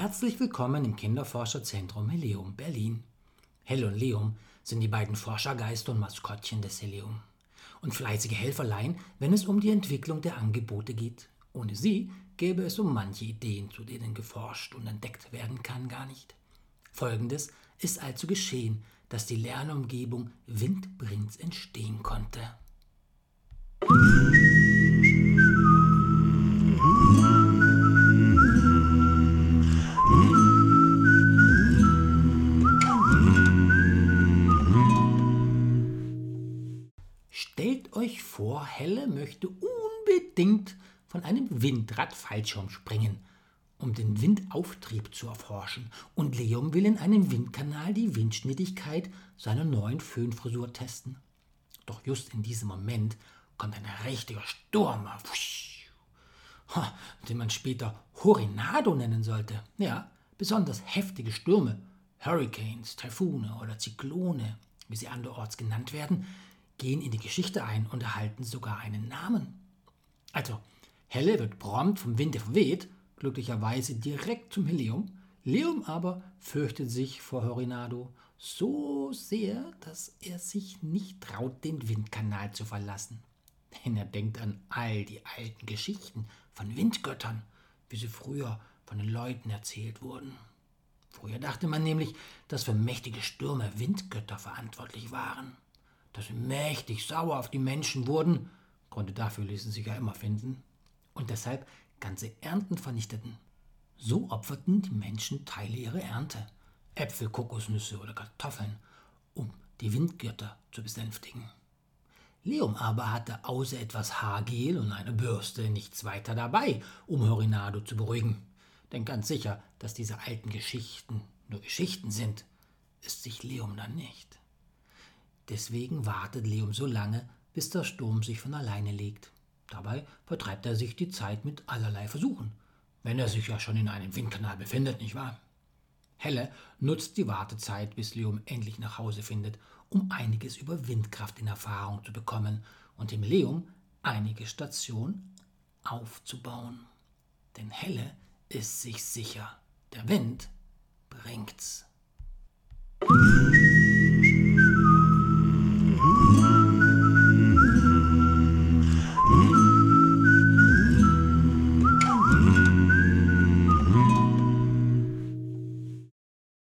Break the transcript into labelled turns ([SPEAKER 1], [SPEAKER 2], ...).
[SPEAKER 1] Herzlich willkommen im Kinderforscherzentrum Helium Berlin. Helle und Leum sind die beiden Forschergeister und Maskottchen des Helium und fleißige Helferlein, wenn es um die Entwicklung der Angebote geht. Ohne sie gäbe es um manche Ideen, zu denen geforscht und entdeckt werden kann, gar nicht. Folgendes ist also geschehen, dass die Lernumgebung windbringend entstehen konnte. Stellt euch vor, Helle möchte unbedingt von einem Windrad-Fallschirm springen, um den Windauftrieb zu erforschen, und Leum will in einem Windkanal die Windschnittigkeit seiner neuen Föhnfrisur testen. Doch just in diesem Moment kommt ein richtiger Sturm, den man später Horinado nennen sollte. Ja, besonders heftige Stürme, Hurricanes, Taifune oder Zyklone, wie sie anderorts genannt werden, gehen in die Geschichte ein und erhalten sogar einen Namen. Also, Helle wird prompt vom Wind verweht, glücklicherweise direkt zum Helium. Leum aber fürchtet sich vor Horinado so sehr, dass er sich nicht traut, den Windkanal zu verlassen. Denn er denkt an all die alten Geschichten von Windgöttern, wie sie früher von den Leuten erzählt wurden. Früher dachte man nämlich, dass für mächtige Stürme Windgötter verantwortlich waren. Dass sie mächtig sauer auf die Menschen wurden, Gründe dafür ließen sich ja immer finden, und deshalb ganze Ernten vernichteten. So opferten die Menschen Teile ihrer Ernte, Äpfel, Kokosnüsse oder Kartoffeln, um die Windgötter zu besänftigen. Leum aber hatte außer etwas Haargel und einer Bürste nichts weiter dabei, um Horinado zu beruhigen. Denn ganz sicher, dass diese alten Geschichten nur Geschichten sind, ist sich Leum dann nicht. Deswegen wartet Leum so lange, bis der Sturm sich von alleine legt. Dabei vertreibt er sich die Zeit mit allerlei Versuchen, wenn er sich ja schon in einem Windkanal befindet, nicht wahr? Helle nutzt die Wartezeit, bis Leum endlich nach Hause findet, um einiges über Windkraft in Erfahrung zu bekommen und dem Leum einige Stationen aufzubauen. Denn Helle ist sich sicher, der Wind bringt's.